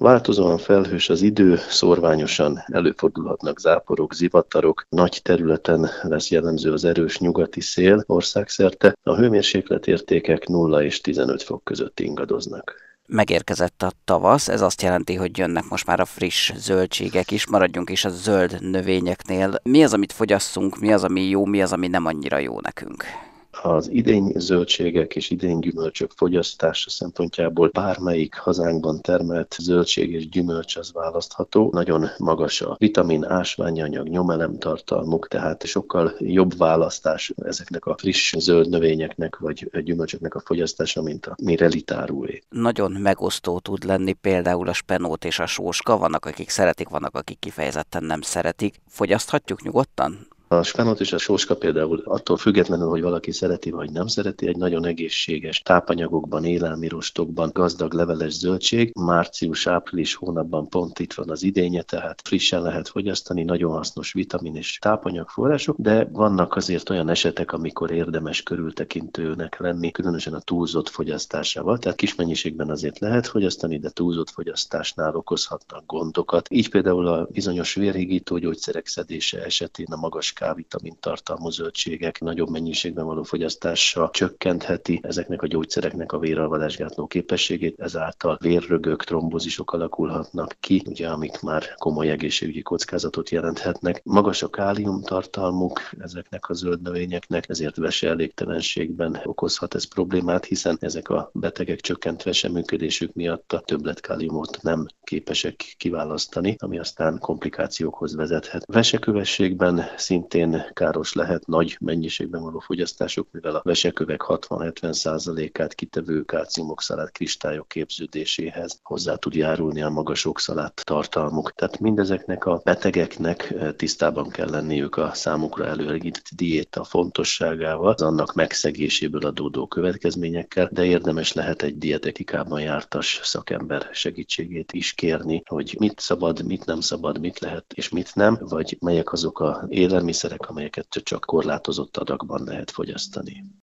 Változóan felhős az idő, szórványosan előfordulhatnak záporok, zivatarok, nagy területen lesz jellemző az erős nyugati szél országszerte, a hőmérsékletértékek 0 és 15 fok között ingadoznak. Megérkezett a tavasz, ez azt jelenti, hogy jönnek most már a friss zöldségek is, maradjunk is a zöld növényeknél. Mi az, amit fogyasszunk, mi az, ami jó, mi az, ami nem annyira jó nekünk? Az idény zöldségek és idény gyümölcsök fogyasztása szempontjából bármelyik hazánkban termelt zöldség és gyümölcs az választható. Nagyon magas a vitamin, ásványi anyag, nyomelem tartalmuk, tehát sokkal jobb választás ezeknek a friss zöld növényeknek vagy gyümölcsöknek a fogyasztása, mint a mi relitárúé. Nagyon megosztó tud lenni például a spenót és a sóska, vannak akik szeretik, vannak akik kifejezetten nem szeretik. Fogyaszthatjuk nyugodtan? A spenót és a sóska például attól függetlenül, hogy valaki szereti vagy nem szereti, egy nagyon egészséges tápanyagokban, élelmirostokban gazdag leveles zöldség. Március-április hónapban pont itt van az idénye, tehát frissen lehet fogyasztani, nagyon hasznos vitamin és tápanyagforrások, de vannak azért olyan esetek, amikor érdemes körültekintőnek lenni, különösen a túlzott fogyasztásával. Tehát kis mennyiségben azért lehet fogyasztani, de túlzott fogyasztásnál okozhatnak gondokat. Így például a bizonyos vérhigító gyógyszerek szedése esetén a magas K-vitamin tartalmú zöldségek nagyobb mennyiségben való fogyasztása csökkentheti ezeknek a gyógyszereknek a véralvadásgátló képességét, ezáltal vérrögök, trombózisok alakulhatnak ki, ugye, amik már komoly egészségügyi kockázatot jelenthetnek. Magas a kálium tartalmuk ezeknek a zöld növényeknek, ezért veseelégtelenségben okozhat ez problémát, hiszen ezek a betegek csökkent veseműködésük miatt a többletkáliumot nem képesek kiválasztani, ami aztán komplikációkhoz vezethet. Vesekövességben szintén káros lehet nagy mennyiségben való fogyasztásuk, mivel a vesekövek 60-70%-át kitevő kálciumoxalát kristályok képződéséhez hozzá tud járulni a magas oxalát tartalmuk. Tehát mindezeknek a betegeknek tisztában kell lenniük a számukra előregített diéta fontosságával, az annak megszegéséből adódó következményekkel, de érdemes lehet egy dietetikában jártas szakember segítségét is kérni, hogy mit szabad, mit nem szabad, mit lehet és mit nem, vagy melyek azok a élelmiszerek, amelyeket csak korlátozott adagban lehet fogyasztani.